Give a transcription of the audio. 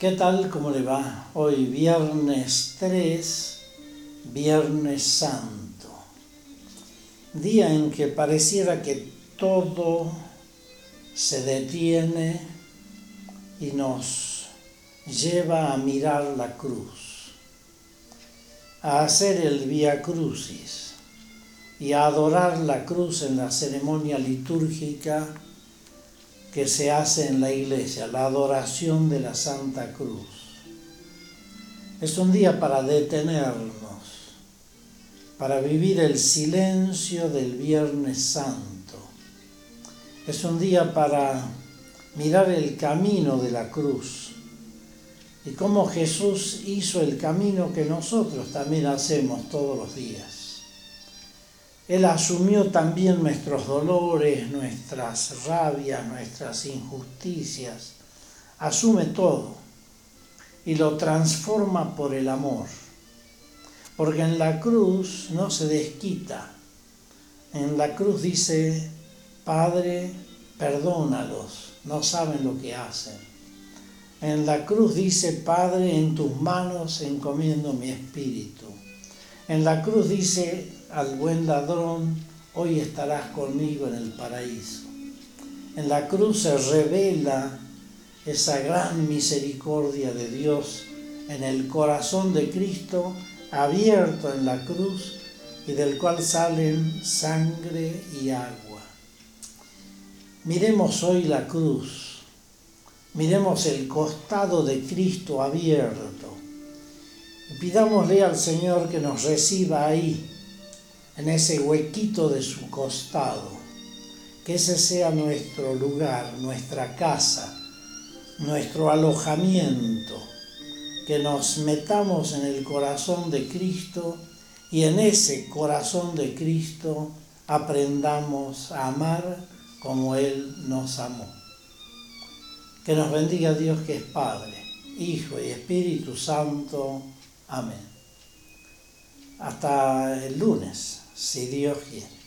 ¿Qué tal? ¿Cómo le va? Hoy viernes 3, Viernes Santo, día en que pareciera que todo se detiene y nos lleva a mirar la cruz, a hacer el Vía Crucis y a adorar la cruz en la ceremonia litúrgica que se hace en la iglesia, la adoración de la Santa Cruz. Es un día para detenernos, para vivir el silencio del Viernes Santo. Es un día para mirar el camino de la cruz y cómo Jesús hizo el camino que nosotros también hacemos todos los días. Él asumió también nuestros dolores, nuestras rabias, nuestras injusticias. Asume todo y lo transforma por el amor. Porque en la cruz no se desquita. En la cruz dice, Padre, perdónalos, no saben lo que hacen. En la cruz dice, Padre, en tus manos encomiendo mi espíritu. En la cruz dice al buen ladrón, hoy estarás conmigo en el paraíso. En la cruz se revela esa gran misericordia de Dios en el corazón de Cristo, abierto en la cruz y del cual salen sangre y agua. Miremos hoy la cruz, miremos el costado de Cristo abierto. Pidámosle al Señor que nos reciba ahí, en ese huequito de su costado, que ese sea nuestro lugar, nuestra casa, nuestro alojamiento, que nos metamos en el corazón de Cristo y en ese corazón de Cristo aprendamos a amar como Él nos amó. Que nos bendiga Dios que es Padre, Hijo y Espíritu Santo. Amén. Hasta el lunes, si Dios quiere.